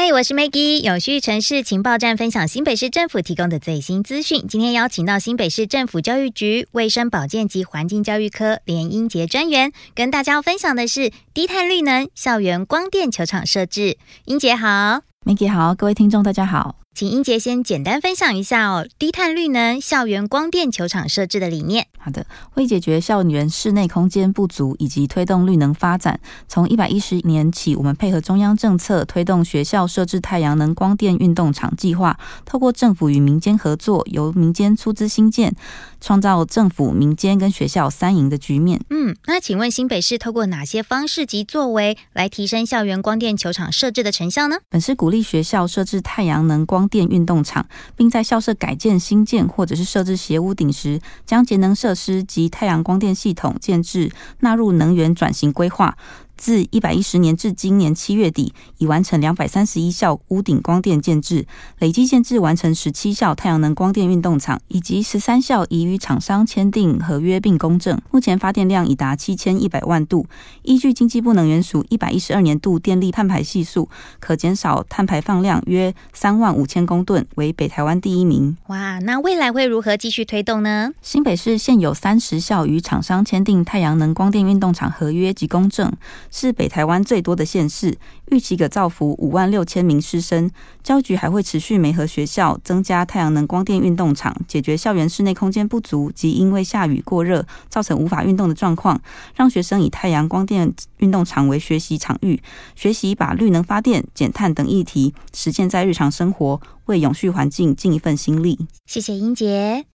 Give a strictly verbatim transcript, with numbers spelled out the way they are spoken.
嗨，我是 Maggie， 永续城市情报站分享新北市政府提供的最新资讯。今天邀请到新北市政府教育局卫生保健及环境教育科连英杰专员，跟大家要分享的是低碳绿能校园光电球场设置。英杰好。 Maggie 好，各位听众大家好。 请英杰先简单分享一下哦，低碳绿能校园光电球场设置的理念。 好的，为解决校园室内空间不足以及推动绿能发展，从一百一十年起，我们配合中央政策，推动学校设置太阳能光电运动场计划，透过政府与民间合作，由民间出资兴建，创造政府、民间跟学校三赢的局面。 嗯，那请问新北市透过哪些方式及作为来提升校园光电球场设置的成效呢？ 本市鼓励学校设置太阳能光电运动场，并在校舍改建、新建或者是设置斜屋顶时，将节能设施及太阳光电系统建置纳入能源转型规划。自一百一十年至今年七月底，已完成两百三十一校屋顶光电建置，累计建置完成十七校太阳能光电运动场，以及十三校已与厂商签订合约并公证。目前发电量已达七千一百万度，依据经济部能源署一百一十二年度电力碳排系数，可减少碳排放量约三万五千公吨，为北台湾第一名。 哇，那未来会如何继续推动呢？ 新北市现有三十校与厂商签订太阳能光电运动场合约及公证，是北台湾最多的县市，预期可造福五万六千名师生。教育局还会持续媒合学校，增加太阳能光电运动场，解决校园室内空间不足及因为下雨过热造成无法运动的状况，让学生以太阳光电运动场为学习场域，学习把绿能发电、减碳等议题实践在日常生活，为永续环境尽一份心力。 谢谢英杰。